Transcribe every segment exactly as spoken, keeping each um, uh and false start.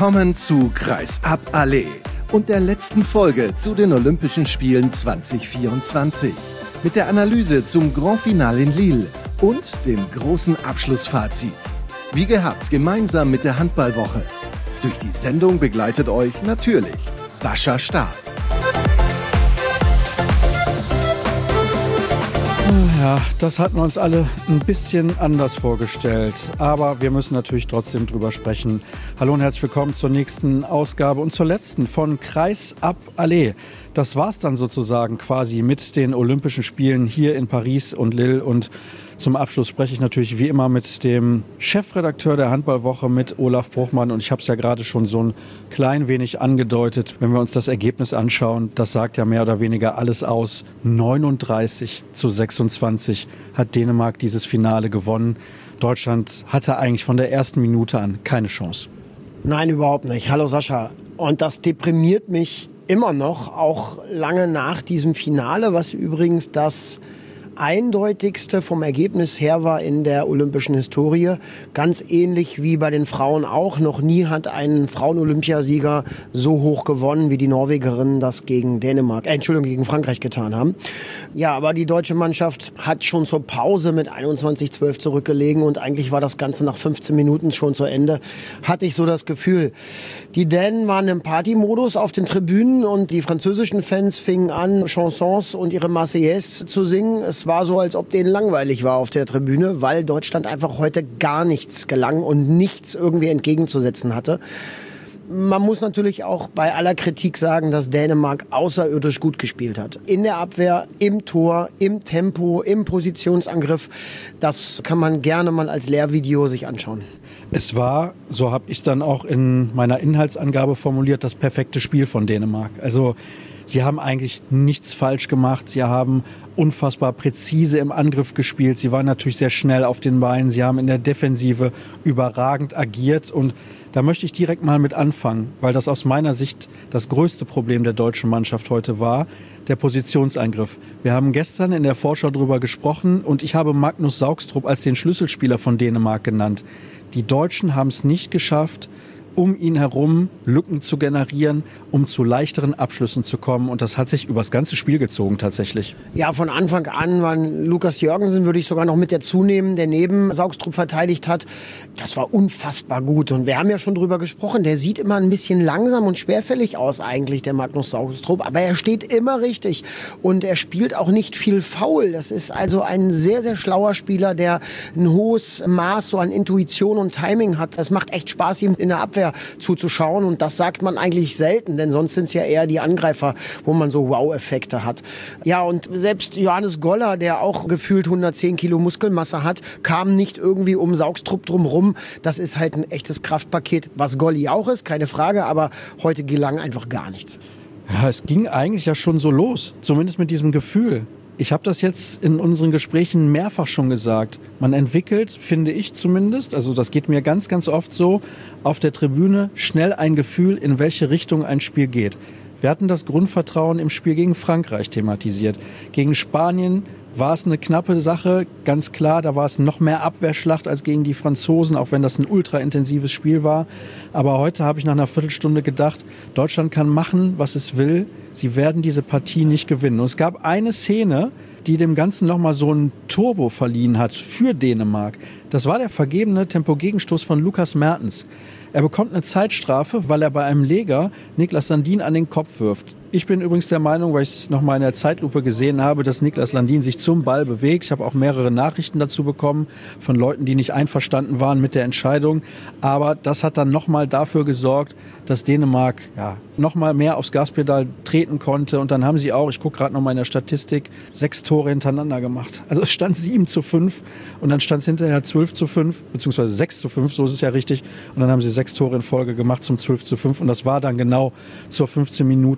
Willkommen zu Kreisab Allee und der letzten Folge zu den Olympischen Spielen zwanzig vierundzwanzig. Mit der Analyse zum Grand Finale in Lille und dem großen Abschlussfazit. Wie gehabt, gemeinsam mit der Handballwoche. Durch die Sendung begleitet euch natürlich Sascha Staat. Ja, das hatten wir uns alle ein bisschen anders vorgestellt. Aber wir müssen natürlich trotzdem drüber sprechen. Hallo und herzlich willkommen zur nächsten Ausgabe und zur letzten von Kreisab Allee. Das war's dann sozusagen quasi mit den Olympischen Spielen hier in Paris und Lille. Und zum Abschluss spreche ich natürlich wie immer mit dem Chefredakteur der Handballwoche, mit Olaf Bruchmann. Und ich habe es ja gerade schon so ein klein wenig angedeutet. Wenn wir uns das Ergebnis anschauen, das sagt ja mehr oder weniger alles aus. neununddreißig zu sechsundzwanzig hat Dänemark dieses Finale gewonnen. Deutschland hatte eigentlich von der ersten Minute an keine Chance. Nein, überhaupt nicht. Hallo Sascha. Und das deprimiert mich immer noch, auch lange nach diesem Finale, was übrigens das eindeutigste vom Ergebnis her war in der olympischen Historie. Ganz ähnlich wie bei den Frauen auch. Noch nie hat ein Frauen-Olympiasieger so hoch gewonnen, wie die Norwegerinnen das gegen Dänemark, äh, Entschuldigung, gegen Frankreich getan haben. Ja, aber die deutsche Mannschaft hat schon zur Pause mit einundzwanzig zwölf zurückgelegen und eigentlich war das Ganze nach fünfzehn Minuten schon zu Ende. Hatte ich so das Gefühl. Die Dänen waren im Partymodus auf den Tribünen und die französischen Fans fingen an, Chansons und ihre Marseillaise zu singen. Es war so, als ob denen langweilig war auf der Tribüne, weil Deutschland einfach heute gar nichts gelang und nichts irgendwie entgegenzusetzen hatte. Man muss natürlich auch bei aller Kritik sagen, dass Dänemark außerirdisch gut gespielt hat. In der Abwehr, im Tor, im Tempo, im Positionsangriff. Das kann man gerne mal als Lehrvideo sich anschauen. Es war, so habe ich es dann auch in meiner Inhaltsangabe formuliert, das perfekte Spiel von Dänemark. Also sie haben eigentlich nichts falsch gemacht. Sie haben unfassbar präzise im Angriff gespielt. Sie waren natürlich sehr schnell auf den Beinen. Sie haben in der Defensive überragend agiert. Und da möchte ich direkt mal mit anfangen, weil das aus meiner Sicht das größte Problem der deutschen Mannschaft heute war, der Positionsangriff. Wir haben gestern in der Vorschau darüber gesprochen und ich habe Magnus Saugstrup als den Schlüsselspieler von Dänemark genannt. Die Deutschen haben es nicht geschafft, um ihn herum Lücken zu generieren, um zu leichteren Abschlüssen zu kommen. Und das hat sich übers ganze Spiel gezogen tatsächlich. Ja, von Anfang an war Lukas Jørgensen, würde ich sogar noch mit dazu nehmen, der neben Saugstrup verteidigt hat. Das war unfassbar gut. Und wir haben ja schon drüber gesprochen, der sieht immer ein bisschen langsam und schwerfällig aus eigentlich, der Magnus Saugstrup. Aber er steht immer richtig. Und er spielt auch nicht viel faul. Das ist also ein sehr, sehr schlauer Spieler, der ein hohes Maß so an Intuition und Timing hat. Das macht echt Spaß, ihm in der Abwehr zuzuschauen und das sagt man eigentlich selten, denn sonst sind es ja eher die Angreifer, wo man so Wow-Effekte hat. Ja, und selbst Johannes Goller, der auch gefühlt hundertzehn Kilo Muskelmasse hat, kam nicht irgendwie um Saugstrup drumrum. Das ist halt ein echtes Kraftpaket, was Golli auch ist, keine Frage, aber heute gelang einfach gar nichts. Ja, es ging eigentlich ja schon so los, zumindest mit diesem Gefühl. Ich habe das jetzt in unseren Gesprächen mehrfach schon gesagt. Man entwickelt, finde ich zumindest, also das geht mir ganz, ganz oft so, auf der Tribüne schnell ein Gefühl, in welche Richtung ein Spiel geht. Wir hatten das Grundvertrauen im Spiel gegen Frankreich thematisiert. Gegen Spanien war es eine knappe Sache, ganz klar. Da war es noch mehr Abwehrschlacht als gegen die Franzosen, auch wenn das ein ultra-intensives Spiel war. Aber heute habe ich nach einer Viertelstunde gedacht, Deutschland kann machen, was es will. Sie werden diese Partie nicht gewinnen. Und es gab eine Szene, die dem Ganzen nochmal so ein Turbo verliehen hat für Dänemark. Das war der vergebene Tempo-Gegenstoß von Lukas Mertens. Er bekommt eine Zeitstrafe, weil er bei einem Leger Niklas Landin an den Kopf wirft. Ich bin übrigens der Meinung, weil ich es nochmal in der Zeitlupe gesehen habe, dass Niklas Landin sich zum Ball bewegt. Ich habe auch mehrere Nachrichten dazu bekommen von Leuten, die nicht einverstanden waren mit der Entscheidung. Aber das hat dann nochmal dafür gesorgt, dass Dänemark ja, nochmal mehr aufs Gaspedal treten konnte. Und dann haben sie auch, ich gucke gerade nochmal in der Statistik, sechs Tore hintereinander gemacht. Also es stand sieben zu fünf und dann stand es hinterher zwölf zu fünf, beziehungsweise sechs zu fünf, so ist es ja richtig. Und dann haben sie sechs Tore in Folge gemacht zum zwölf zu fünf. Und das war dann genau zur fünfzehn Minuten Marke.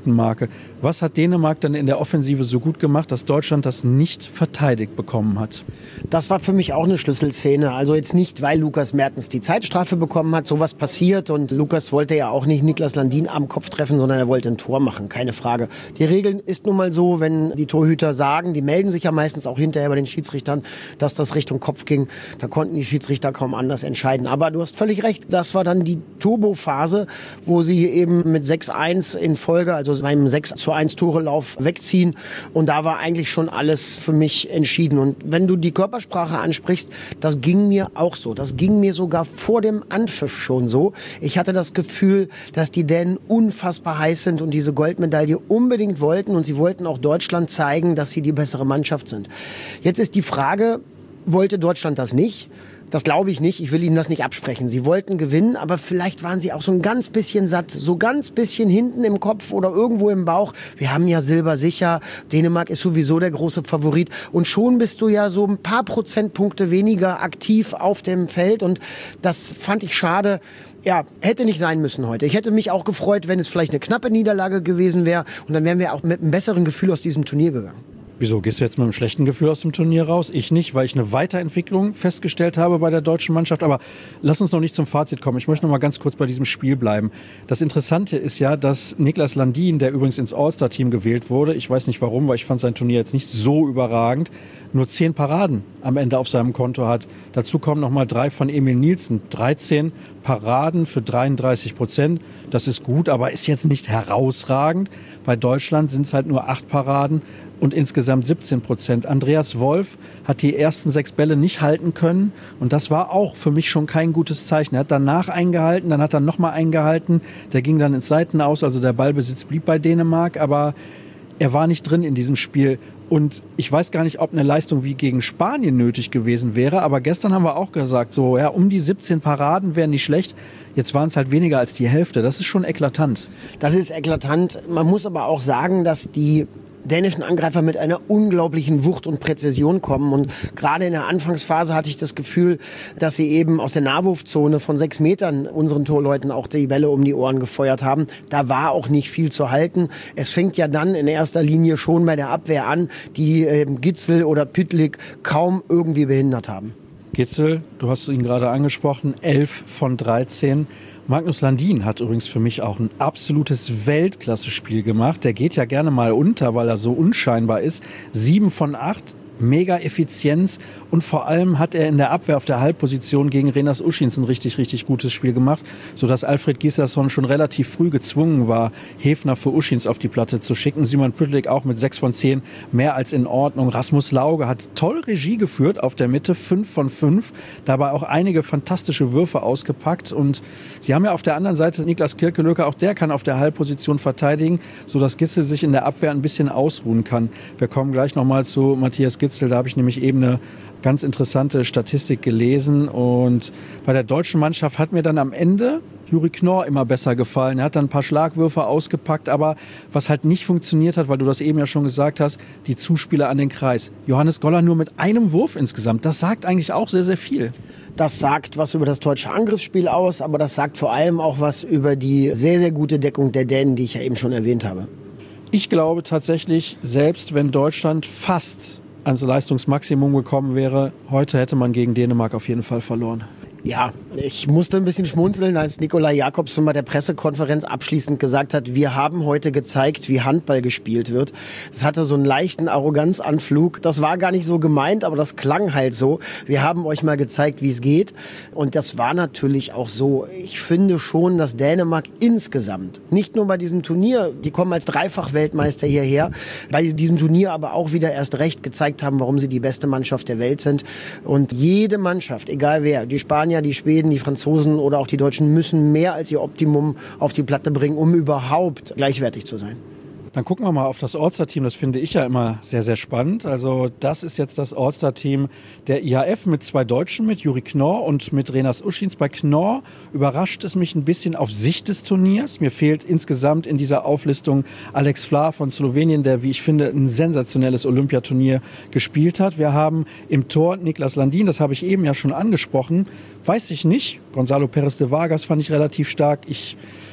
Frage. Was hat Dänemark dann in der Offensive so gut gemacht, dass Deutschland das nicht verteidigt bekommen hat? Das war für mich auch eine Schlüsselszene. Also jetzt nicht, weil Lukas Mertens die Zeitstrafe bekommen hat, sowas passiert. Und Lukas wollte ja auch nicht Niklas Landin am Kopf treffen, sondern er wollte ein Tor machen, keine Frage. Die Regel ist nun mal so, wenn die Torhüter sagen, die melden sich ja meistens auch hinterher bei den Schiedsrichtern, dass das Richtung Kopf ging. Da konnten die Schiedsrichter kaum anders entscheiden. Aber du hast völlig recht, das war dann die Turbophase, wo sie eben mit sechs eins in Folge, also beim sechs zu eins Torelauf wegziehen. Und da war eigentlich schon alles für mich entschieden. Und wenn du die Körpersprache ansprichst, das ging mir auch so. Das ging mir sogar vor dem Anpfiff schon so. Ich hatte das Gefühl, dass die Dänen unfassbar heiß sind und diese Goldmedaille unbedingt wollten. Und sie wollten auch Deutschland zeigen, dass sie die bessere Mannschaft sind. Jetzt ist die Frage, wollte Deutschland das nicht? Das glaube ich nicht. Ich will Ihnen das nicht absprechen. Sie wollten gewinnen, aber vielleicht waren Sie auch so ein ganz bisschen satt, so ganz bisschen hinten im Kopf oder irgendwo im Bauch. Wir haben ja Silber sicher. Dänemark ist sowieso der große Favorit. Und schon bist du ja so ein paar Prozentpunkte weniger aktiv auf dem Feld. Und das fand ich schade. Ja, hätte nicht sein müssen heute. Ich hätte mich auch gefreut, wenn es vielleicht eine knappe Niederlage gewesen wäre. Und dann wären wir auch mit einem besseren Gefühl aus diesem Turnier gegangen. Wieso gehst du jetzt mit einem schlechten Gefühl aus dem Turnier raus? Ich nicht, weil ich eine Weiterentwicklung festgestellt habe bei der deutschen Mannschaft. Aber lass uns noch nicht zum Fazit kommen. Ich möchte noch mal ganz kurz bei diesem Spiel bleiben. Das Interessante ist ja, dass Niklas Landin, der übrigens ins All-Star-Team gewählt wurde, ich weiß nicht warum, weil ich fand sein Turnier jetzt nicht so überragend, nur zehn Paraden am Ende auf seinem Konto hat. Dazu kommen noch mal drei von Emil Nielsen. dreizehn Paraden für dreiunddreißig Prozent. Das ist gut, aber ist jetzt nicht herausragend. Bei Deutschland sind es halt nur acht Paraden und insgesamt siebzehn Prozent. Andreas Wolf hat die ersten sechs Bälle nicht halten können und das war auch für mich schon kein gutes Zeichen. Er hat danach eingehalten, dann hat er nochmal eingehalten, der ging dann ins Seitenaus, also der Ballbesitz blieb bei Dänemark, aber er war nicht drin in diesem Spiel. Und ich weiß gar nicht, ob eine Leistung wie gegen Spanien nötig gewesen wäre, aber gestern haben wir auch gesagt, so ja, um die siebzehn Paraden wären nicht schlecht. Jetzt waren es halt weniger als die Hälfte. Das ist schon eklatant. Das ist eklatant. Man muss aber auch sagen, dass die dänischen Angreifer mit einer unglaublichen Wucht und Präzision kommen. Und gerade in der Anfangsphase hatte ich das Gefühl, dass sie eben aus der Nahwurfzone von sechs Metern unseren Torleuten auch die Bälle um die Ohren gefeuert haben. Da war auch nicht viel zu halten. Es fängt ja dann in erster Linie schon bei der Abwehr an, die äh, Gitzel oder Pytlik kaum irgendwie behindert haben. Gitzel, du hast ihn gerade angesprochen, elf von dreizehn. Magnus Landin hat übrigens für mich auch ein absolutes Weltklasse-Spiel gemacht. Der geht ja gerne mal unter, weil er so unscheinbar ist. Sieben von acht. Mega Effizienz und vor allem hat er in der Abwehr auf der Halbposition gegen Renas Uschins ein richtig, richtig gutes Spiel gemacht, sodass Alfred Gislason schon relativ früh gezwungen war, Hefner für Uschins auf die Platte zu schicken. Simon Pytlik auch mit sechs von zehn, mehr als in Ordnung. Rasmus Lauge hat toll Regie geführt auf der Mitte, fünf von fünf, dabei auch einige fantastische Würfe ausgepackt und sie haben ja auf der anderen Seite Niklas Kirkelöke, auch der kann auf der Halbposition verteidigen, sodass Gitzel sich in der Abwehr ein bisschen ausruhen kann. Wir kommen gleich nochmal zu Matthias Gitzel, da habe ich nämlich eben eine ganz interessante Statistik gelesen und bei der deutschen Mannschaft hat mir dann am Ende Juri Knorr immer besser gefallen. Er hat dann ein paar Schlagwürfe ausgepackt, aber was halt nicht funktioniert hat, weil du das eben ja schon gesagt hast, die Zuspieler an den Kreis. Johannes Goller nur mit einem Wurf insgesamt, das sagt eigentlich auch sehr, sehr viel. Das sagt was über das deutsche Angriffsspiel aus, aber das sagt vor allem auch was über die sehr, sehr gute Deckung der Dänen, die ich ja eben schon erwähnt habe. Ich glaube tatsächlich, selbst wenn Deutschland fast ans Leistungsmaximum gekommen wäre, heute hätte man gegen Dänemark auf jeden Fall verloren. Ja, ich musste ein bisschen schmunzeln, als Nikolai Jakobsen bei der Pressekonferenz abschließend gesagt hat, wir haben heute gezeigt, wie Handball gespielt wird. Es hatte so einen leichten Arroganzanflug. Das war gar nicht so gemeint, aber das klang halt so. Wir haben euch mal gezeigt, wie es geht. Und das war natürlich auch so. Ich finde schon, dass Dänemark insgesamt, nicht nur bei diesem Turnier, die kommen als Dreifach-Weltmeister hierher, bei diesem Turnier aber auch wieder erst recht gezeigt haben, warum sie die beste Mannschaft der Welt sind. Und jede Mannschaft, egal wer, die Spanier, die Schweden, die Franzosen oder auch die Deutschen müssen mehr als ihr Optimum auf die Platte bringen, um überhaupt gleichwertig zu sein. Dann gucken wir mal auf das All-Star-Team. Das finde ich ja immer sehr, sehr spannend. Also das ist jetzt das All-Star-Team der I H F mit zwei Deutschen, mit Juri Knorr und mit Renas Uschins. Bei Knorr überrascht es mich ein bisschen auf Sicht des Turniers. Mir fehlt insgesamt in dieser Auflistung Alex Fla von Slowenien, der, wie ich finde, ein sensationelles Olympiaturnier gespielt hat. Wir haben im Tor Niklas Landin, das habe ich eben ja schon angesprochen. Weiß ich nicht. Gonzalo Pérez de Vargas fand ich relativ stark. Ich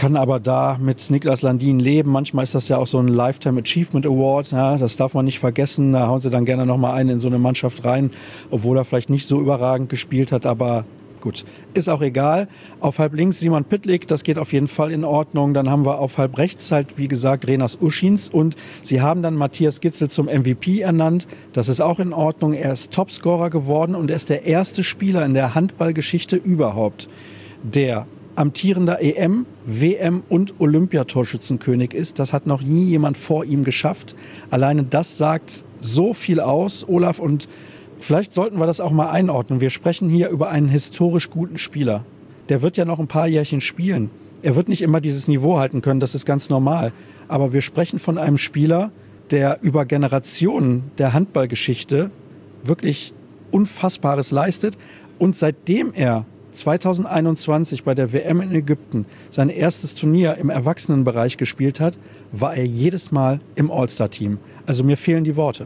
kann aber da mit Niklas Landin leben. Manchmal ist das ja auch so ein Lifetime Achievement Award. Ja, das darf man nicht vergessen. Da hauen sie dann gerne nochmal einen in so eine Mannschaft rein, obwohl er vielleicht nicht so überragend gespielt hat. Aber gut, ist auch egal. Auf halb links Simon Pytlik, das geht auf jeden Fall in Ordnung. Dann haben wir auf halb rechts halt, wie gesagt, Renas Uschins. Und sie haben dann Matthias Gitzel zum M V P ernannt. Das ist auch in Ordnung. Er ist Topscorer geworden und er ist der erste Spieler in der Handballgeschichte überhaupt, der amtierender E M, W M und Olympiatorschützenkönig ist. Das hat noch nie jemand vor ihm geschafft. Alleine das sagt so viel aus, Olaf, und vielleicht sollten wir das auch mal einordnen. Wir sprechen hier über einen historisch guten Spieler. Der wird ja noch ein paar Jährchen spielen. Er wird nicht immer dieses Niveau halten können, das ist ganz normal. Aber wir sprechen von einem Spieler, der über Generationen der Handballgeschichte wirklich Unfassbares leistet. Und seitdem er zwanzig einundzwanzig bei der W M in Ägypten sein erstes Turnier im Erwachsenenbereich gespielt hat, war er jedes Mal im All-Star-Team. Also mir fehlen die Worte.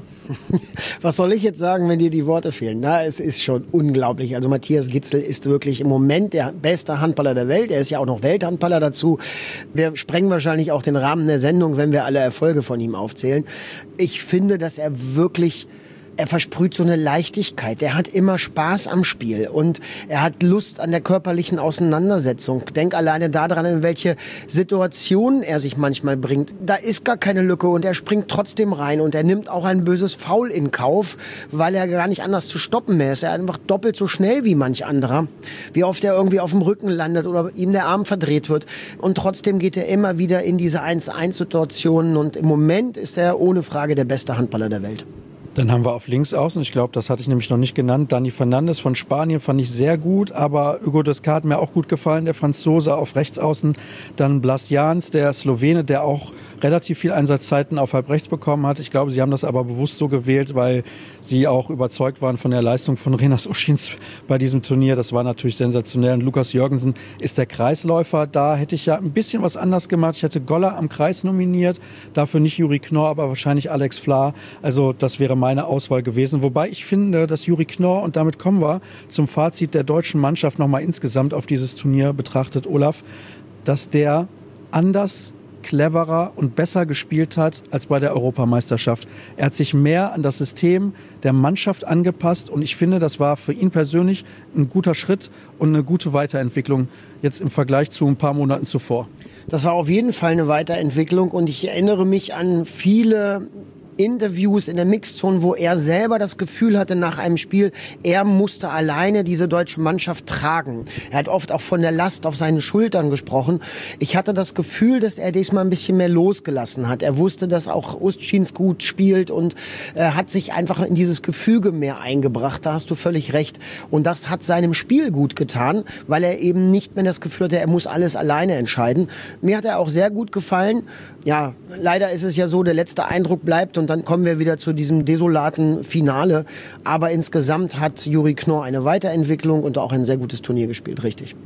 Was soll ich jetzt sagen, wenn dir die Worte fehlen? Na, es ist schon unglaublich. Also Matthias Gitzel ist wirklich im Moment der beste Handballer der Welt. Er ist ja auch noch Welthandballer dazu. Wir sprengen wahrscheinlich auch den Rahmen der Sendung, wenn wir alle Erfolge von ihm aufzählen. Ich finde, dass er wirklich... Er versprüht so eine Leichtigkeit. Er hat immer Spaß am Spiel und er hat Lust an der körperlichen Auseinandersetzung. Denk alleine daran, in welche Situationen er sich manchmal bringt. Da ist gar keine Lücke und er springt trotzdem rein und er nimmt auch ein böses Foul in Kauf, weil er gar nicht anders zu stoppen mehr ist. Er ist einfach doppelt so schnell wie manch anderer. Wie oft er irgendwie auf dem Rücken landet oder ihm der Arm verdreht wird. Und trotzdem geht er immer wieder in diese eins zu eins Situationen und im Moment ist er ohne Frage der beste Handballer der Welt. Dann haben wir auf links außen, ich glaube, das hatte ich nämlich noch nicht genannt, Dani Fernandes von Spanien fand ich sehr gut, aber Hugo Descartes hat mir auch gut gefallen, der Franzose auf rechts außen. Dann Blas Jans, der Slowene, der auch relativ viel Einsatzzeiten auf halb rechts bekommen hat. Ich glaube, sie haben das aber bewusst so gewählt, weil sie auch überzeugt waren von der Leistung von Renas Uschins bei diesem Turnier. Das war natürlich sensationell. Und Lukas Jörgensen ist der Kreisläufer. Da hätte ich ja ein bisschen was anders gemacht. Ich hätte Goller am Kreis nominiert, dafür nicht Juri Knorr, aber wahrscheinlich Alex Flahr. Also das wäre meine Auswahl gewesen. Wobei ich finde, dass Juri Knorr, und damit kommen wir zum Fazit der deutschen Mannschaft nochmal insgesamt auf dieses Turnier betrachtet, Olaf, dass der anders, cleverer und besser gespielt hat als bei der Europameisterschaft. Er hat sich mehr an das System der Mannschaft angepasst und ich finde, das war für ihn persönlich ein guter Schritt und eine gute Weiterentwicklung jetzt im Vergleich zu ein paar Monaten zuvor. Das war auf jeden Fall eine Weiterentwicklung und ich erinnere mich an viele Interviews in der Mixzone, wo er selber das Gefühl hatte nach einem Spiel, er musste alleine diese deutsche Mannschaft tragen. Er hat oft auch von der Last auf seinen Schultern gesprochen. Ich hatte das Gefühl, dass er diesmal ein bisschen mehr losgelassen hat. Er wusste, dass auch Uschins gut spielt und äh, hat sich einfach in dieses Gefüge mehr eingebracht. Da hast du völlig recht. Und das hat seinem Spiel gut getan, weil er eben nicht mehr das Gefühl hatte, er muss alles alleine entscheiden. Mir hat er auch sehr gut gefallen. Ja, leider ist es ja so, der letzte Eindruck bleibt und dann kommen wir wieder zu diesem desolaten Finale. Aber insgesamt hat Juri Knorr eine Weiterentwicklung und auch ein sehr gutes Turnier gespielt, richtig.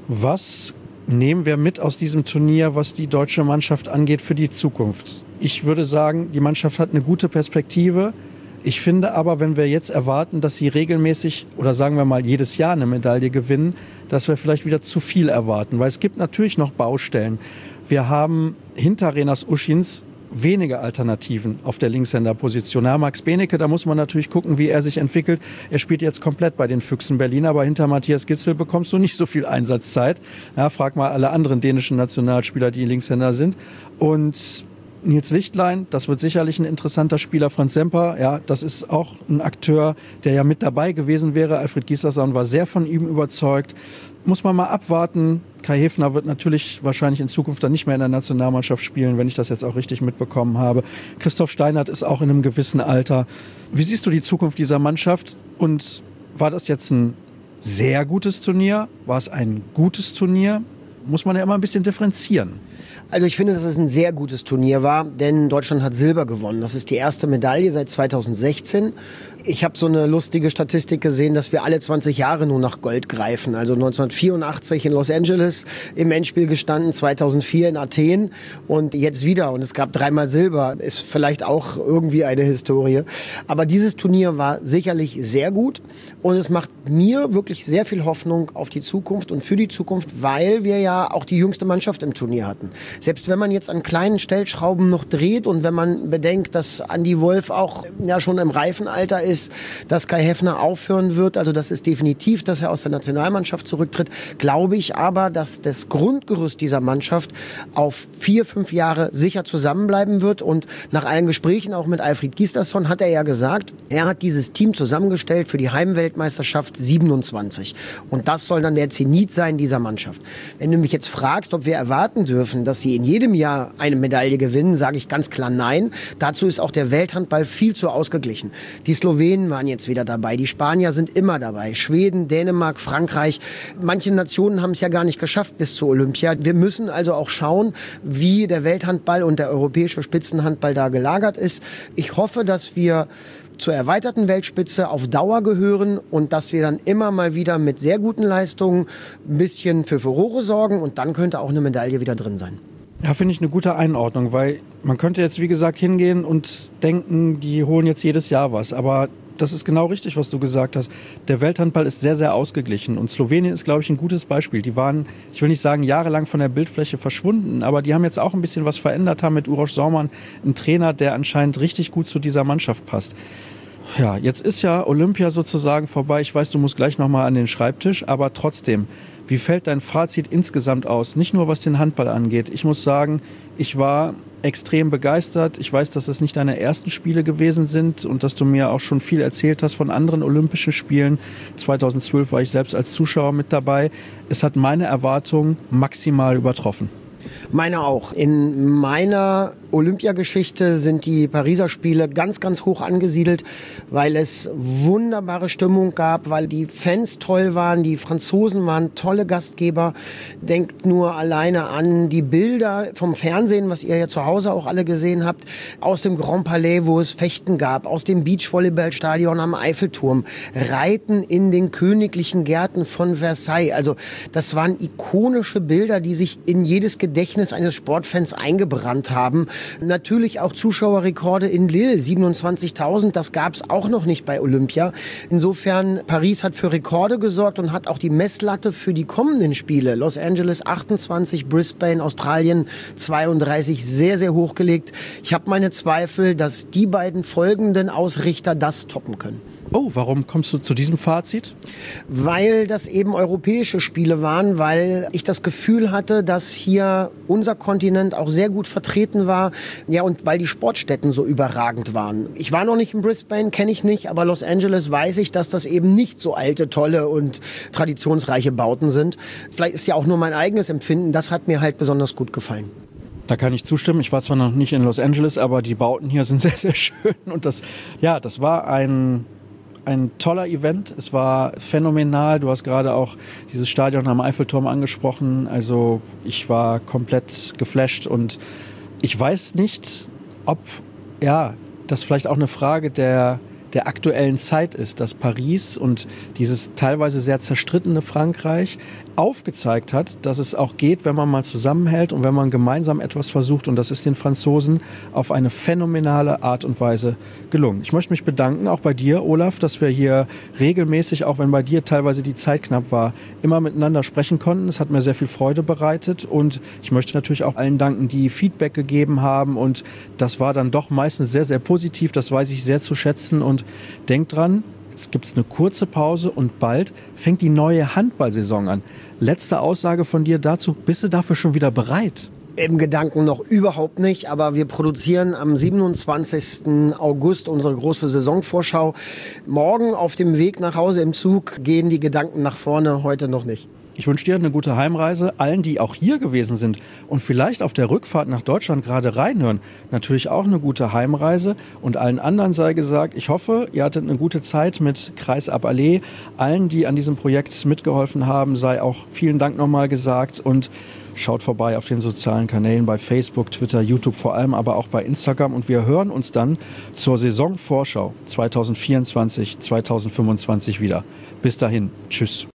Was nehmen wir mit aus diesem Turnier, was die deutsche Mannschaft angeht für die Zukunft? Ich würde sagen, die Mannschaft hat eine gute Perspektive. Ich finde aber, wenn wir jetzt erwarten, dass sie regelmäßig oder sagen wir mal jedes Jahr eine Medaille gewinnen, dass wir vielleicht wieder zu viel erwarten. Weil es gibt natürlich noch Baustellen. Wir haben hinter Renas Uschins wenige Alternativen auf der Linkshänderposition. Ja, Max Benecke, da muss man natürlich gucken, wie er sich entwickelt. Er spielt jetzt komplett bei den Füchsen Berlin, aber hinter Matthias Gitzel bekommst du nicht so viel Einsatzzeit. Ja, frag mal alle anderen dänischen Nationalspieler, die Linkshänder sind. Und Nils Lichtlein, das wird sicherlich ein interessanter Spieler. Franz Semper, ja, das ist auch ein Akteur, der ja mit dabei gewesen wäre. Alfred Gislason war sehr von ihm überzeugt. Muss man mal abwarten. Kai Häfner wird natürlich wahrscheinlich in Zukunft dann nicht mehr in der Nationalmannschaft spielen, wenn ich das jetzt auch richtig mitbekommen habe. Christoph Steinert ist auch in einem gewissen Alter. Wie siehst du die Zukunft dieser Mannschaft? Und war das jetzt ein sehr gutes Turnier? War es ein gutes Turnier? Muss man ja immer ein bisschen differenzieren. Also ich finde, dass es ein sehr gutes Turnier war, denn Deutschland hat Silber gewonnen. Das ist die erste Medaille seit zweitausendsechzehn. Ich habe so eine lustige Statistik gesehen, dass wir alle zwanzig Jahre nur nach Gold greifen. Also neunzehnhundertvierundachtzig in Los Angeles im Endspiel gestanden, zweitausendvier in Athen und jetzt wieder. Und es gab dreimal Silber. Ist vielleicht auch irgendwie eine Historie. Aber dieses Turnier war sicherlich sehr gut und es macht mir wirklich sehr viel Hoffnung auf die Zukunft und für die Zukunft, weil wir ja auch die jüngste Mannschaft im Turnier hatten. Selbst wenn man jetzt an kleinen Stellschrauben noch dreht und wenn man bedenkt, dass Andi Wolf auch ja schon im Reifenalter ist, ist, dass Kai Heffner aufhören wird. Also das ist definitiv, dass er aus der Nationalmannschaft zurücktritt. Glaube ich aber, dass das Grundgerüst dieser Mannschaft auf vier, fünf Jahre sicher zusammenbleiben wird. Und nach allen Gesprächen auch mit Alfred Gislason hat er ja gesagt, er hat dieses Team zusammengestellt für die Heimweltmeisterschaft siebenundzwanzig. Und das soll dann der Zenit sein dieser Mannschaft. Wenn du mich jetzt fragst, ob wir erwarten dürfen, dass sie in jedem Jahr eine Medaille gewinnen, sage ich ganz klar nein. Dazu ist auch der Welthandball viel zu ausgeglichen. Die Slowenen waren jetzt wieder dabei. Die Spanier sind immer dabei. Schweden, Dänemark, Frankreich. Manche Nationen haben es ja gar nicht geschafft bis zur Olympia. Wir müssen also auch schauen, wie der Welthandball und der europäische Spitzenhandball da gelagert ist. Ich hoffe, dass wir zur erweiterten Weltspitze auf Dauer gehören und dass wir dann immer mal wieder mit sehr guten Leistungen ein bisschen für Furore sorgen und dann könnte auch eine Medaille wieder drin sein. Ja, finde ich eine gute Einordnung, weil man könnte jetzt, wie gesagt, hingehen und denken, die holen jetzt jedes Jahr was. Aber das ist genau richtig, was du gesagt hast. Der Welthandball ist sehr, sehr ausgeglichen. Und Slowenien ist, glaube ich, ein gutes Beispiel. Die waren, ich will nicht sagen, jahrelang von der Bildfläche verschwunden, aber die haben jetzt auch ein bisschen was verändert, haben mit Uroš Zorman einen Trainer, der anscheinend richtig gut zu dieser Mannschaft passt. Ja, jetzt ist ja Olympia sozusagen vorbei. Ich weiß, du musst gleich nochmal an den Schreibtisch, aber trotzdem, wie fällt dein Fazit insgesamt aus? Nicht nur was den Handball angeht. Ich muss sagen, ich war extrem begeistert. Ich weiß, dass es nicht deine ersten Spiele gewesen sind und dass du mir auch schon viel erzählt hast von anderen Olympischen Spielen. zweitausendzwölf war ich selbst als Zuschauer mit dabei. Es hat meine Erwartungen maximal übertroffen. Meine auch. In meiner Olympiageschichte sind die Pariser Spiele ganz, ganz hoch angesiedelt, weil es wunderbare Stimmung gab, weil die Fans toll waren, die Franzosen waren tolle Gastgeber. Denkt nur alleine an die Bilder vom Fernsehen, was ihr ja zu Hause auch alle gesehen habt, aus dem Grand Palais, wo es Fechten gab, aus dem Beachvolleyballstadion am Eiffelturm, Reiten in den königlichen Gärten von Versailles. Also das waren ikonische Bilder, die sich in jedes Gedächtnis eines Sportfans eingebrannt haben. Natürlich auch Zuschauerrekorde in Lille, siebenundzwanzigtausend, das gab es auch noch nicht bei Olympia. Insofern, Paris hat für Rekorde gesorgt und hat auch die Messlatte für die kommenden Spiele, Los Angeles achtundzwanzig, Brisbane, Australien zweiunddreißig, sehr, sehr hochgelegt. Ich habe meine Zweifel, dass die beiden folgenden Ausrichter das toppen können. Oh, warum kommst du zu diesem Fazit? Weil das eben europäische Spiele waren, weil ich das Gefühl hatte, dass hier unser Kontinent auch sehr gut vertreten war. Ja, und weil die Sportstätten so überragend waren. Ich war noch nicht in Brisbane, kenne ich nicht, aber Los Angeles weiß ich, dass das eben nicht so alte, tolle und traditionsreiche Bauten sind. Vielleicht ist ja auch nur mein eigenes Empfinden. Das hat mir halt besonders gut gefallen. Da kann ich zustimmen. Ich war zwar noch nicht in Los Angeles, aber die Bauten hier sind sehr, sehr schön. Und das, ja, das war ein... Ein toller Event, es war phänomenal. Du hast gerade auch dieses Stadion am Eiffelturm angesprochen. Also ich war komplett geflasht und ich weiß nicht, ob ja, das vielleicht auch eine Frage der, der aktuellen Zeit ist, dass Paris und dieses teilweise sehr zerstrittene Frankreich aufgezeigt hat, dass es auch geht, wenn man mal zusammenhält und wenn man gemeinsam etwas versucht. Und das ist den Franzosen auf eine phänomenale Art und Weise gelungen. Ich möchte mich bedanken, auch bei dir, Olaf, dass wir hier regelmäßig, auch wenn bei dir teilweise die Zeit knapp war, immer miteinander sprechen konnten. Es hat mir sehr viel Freude bereitet und ich möchte natürlich auch allen danken, die Feedback gegeben haben und das war dann doch meistens sehr, sehr positiv. Das weiß ich sehr zu schätzen und denkt dran, jetzt gibt es eine kurze Pause und bald fängt die neue Handballsaison an. Letzte Aussage von dir dazu, bist du dafür schon wieder bereit? Im Gedanken noch überhaupt nicht, aber wir produzieren am siebenundzwanzigsten August unsere große Saisonvorschau. Morgen auf dem Weg nach Hause im Zug gehen die Gedanken nach vorne, heute noch nicht. Ich wünsche dir eine gute Heimreise. Allen, die auch hier gewesen sind und vielleicht auf der Rückfahrt nach Deutschland gerade reinhören, natürlich auch eine gute Heimreise. Und allen anderen sei gesagt, ich hoffe, ihr hattet eine gute Zeit mit Kreisab Allee. Allen, die an diesem Projekt mitgeholfen haben, sei auch vielen Dank nochmal gesagt. Und schaut vorbei auf den sozialen Kanälen bei Facebook, Twitter, YouTube vor allem, aber auch bei Instagram. Und wir hören uns dann zur Saisonvorschau zwanzig vierundzwanzig, zwanzig fünfundzwanzig wieder. Bis dahin, tschüss.